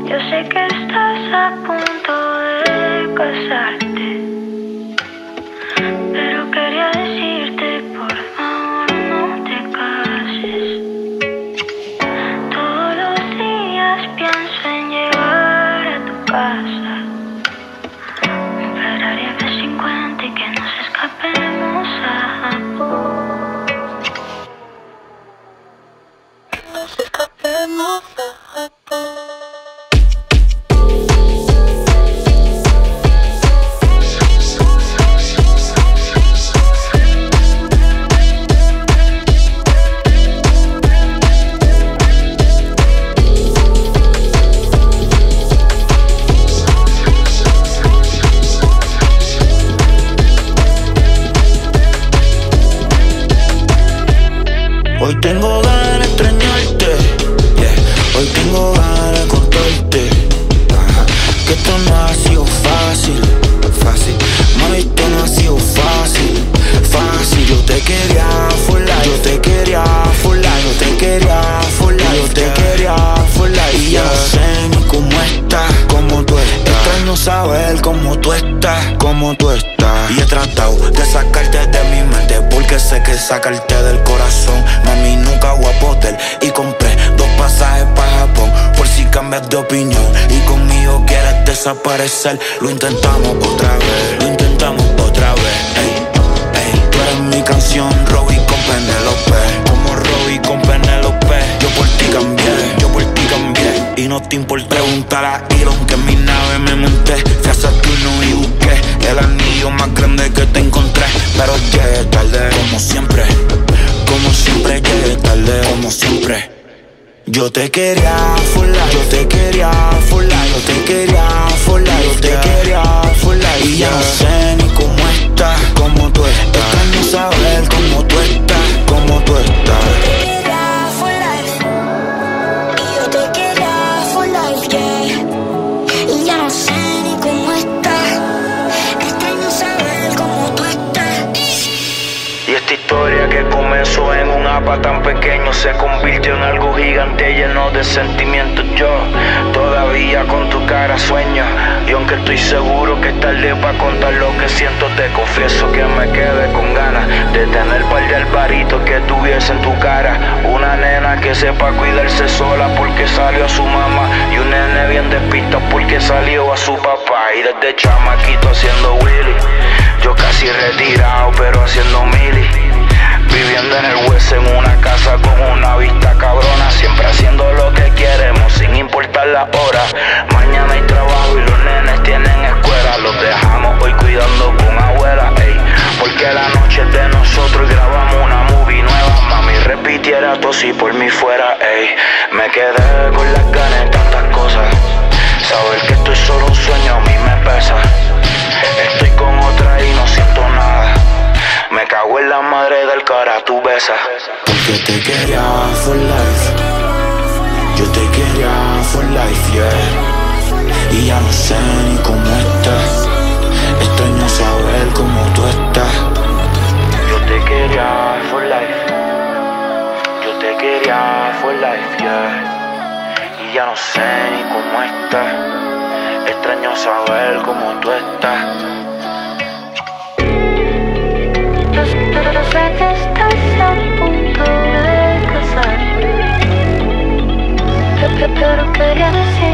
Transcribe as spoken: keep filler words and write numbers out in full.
Yo sé que estás a punto de casarte, pero quería decirte, por favor, no te cases. Todos los días pienso en llegar a tu casa, un Ferrari F cincuenta y que nos escapemos a Japón. Nos escapemos a Japón. Hoy tengo ganas de extrañarte, yeah. Hoy tengo ganas de contarte, ajá, que esto no ha sido fácil, fácil. Mami, esto no ha sido fácil, fácil. Yo te quería full life, yo te quería full life, yo te quería full life, yo te quería full life. Y ya no sé ni cómo estás, cómo tú estás. Extraño saber cómo tú estás, cómo tú estás. Y he tratado de sacarte de mi mente, porque sé que sacarte del corazón, mami, nunca voy a poder. Y compré dos pasajes para Japón, por si cambias de opinión y conmigo quieres desaparecer. Lo intentamos otra vez, lo intentamos otra vez, ey, ey. Tú eres mi canción, Robbie con Penélope, como Robbie con Penélope. Yo por ti cambié, yo por ti cambié. Y no te importa preguntar a Elon, que en mi nave me monté, fui a Saturno y busqué el anillo más grande que te encontré. Pero llegué tarde, como siempre, como siempre llegué tarde, como siempre. Yo te quería full life, yo te quería full life, yo te quería full life, yo te quería full life. Y ya no sé ni cómo estás, cómo tú estás. Extraño saber cómo tú estás, cómo tú estás. Esta historia que comenzó en un apa tan pequeño se convirtió en algo gigante lleno de sentimientos. Yo todavía con tu cara sueño, y aunque estoy seguro que es tarde para contar lo que siento, te confieso que me quedé con ganas de tener par de albaritos que tuviese en tu cara. Una nena que sepa cuidarse sola porque salió a su mamá, y un nene bien despistado porque salió a su papá. Y desde chamaquito haciendo Willy, yo casi retirado pero haciendo mili, viviendo en el West en una casa con una vista cabrona, siempre haciendo lo que queremos sin importar la hora. Mañana hay trabajo y los nenes tienen escuela, los dejamos hoy cuidando con abuela, ey, porque la noche es de nosotros y grabamos una movie nueva. Mami repitiera todo si por mí fuera, ey. Me quedé con las ganas de tantas cosas, saber que esto es solo un sueño a mí me pesa. Estoy con otra y no siento nada, me cago en la madre del cara, tú besas. Porque te quería for life, yo te quería for life, yeah. Y ya no sé ni cómo estás, extraño saber cómo tú estás. Yo te quería for life, yo te quería for life, yeah. Y ya no sé ni cómo estás, extraño saber cómo tú estás. Yo sé que estás a punto de casarte, pero quería decir